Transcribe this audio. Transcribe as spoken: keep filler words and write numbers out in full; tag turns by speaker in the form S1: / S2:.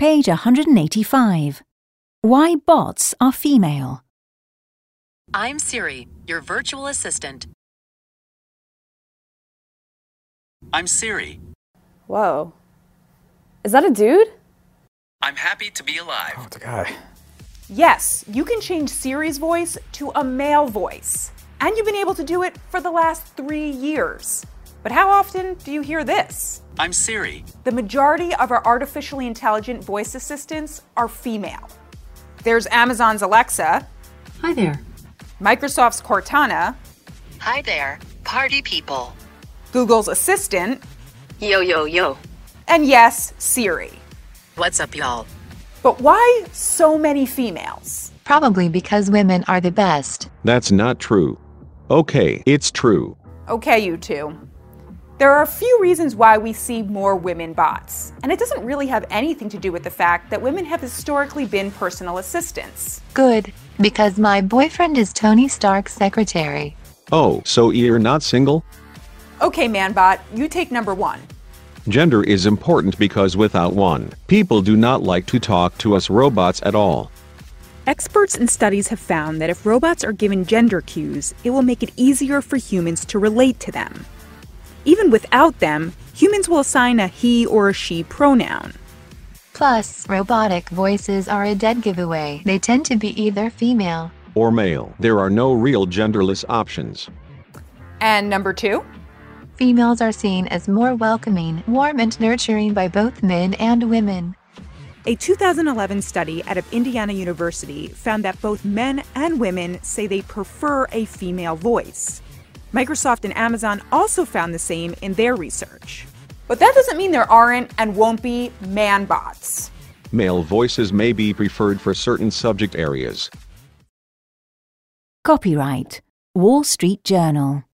S1: Page one hundred eighty-five. Why bots are female.
S2: I'm Siri, your virtual assistant.
S3: I'm Siri.
S4: Whoa. Is that a dude?
S3: I'm happy to be alive.
S5: Oh, it's a guy.
S6: Yes, you can change Siri's voice to a male voice. And you've been able to do it for the last three years. But how often do you hear this?
S3: I'm Siri.
S6: The majority of our artificially intelligent voice assistants are female. There's Amazon's Alexa.
S7: Hi there.
S6: Microsoft's Cortana.
S2: Hi there, party people.
S6: Google's Assistant.
S2: Yo, yo, yo.
S6: And yes, Siri.
S2: What's up, y'all?
S6: But why so many females?
S7: Probably because women are the best.
S8: That's not true. Okay, it's true.
S6: Okay, you two. There are a few reasons why we see more women bots, and it doesn't really have anything to do with the fact that women have historically been personal assistants.
S7: Good, because my boyfriend is Tony Stark's secretary.
S8: Oh, so you're not single?
S6: Okay, Manbot, you take number one.
S8: Gender is important because without one, people do not like to talk to us robots at all.
S9: Experts and studies have found that if robots are given gender cues, it will make it easier for humans to relate to them. Even without them, humans will assign a he or a she pronoun.
S7: Plus, robotic voices are a dead giveaway. They tend to be either female
S8: or male. There are no real genderless options.
S6: And number two?
S7: Females are seen as more welcoming, warm, and nurturing by both men and women.
S9: A two thousand eleven study out of Indiana University found that both men and women say they prefer a female voice. Microsoft and Amazon also found the same in their research.
S6: But that doesn't mean there aren't and won't be man bots.
S8: Male voices may be preferred for certain subject areas.
S1: Copyright Wall Street Journal.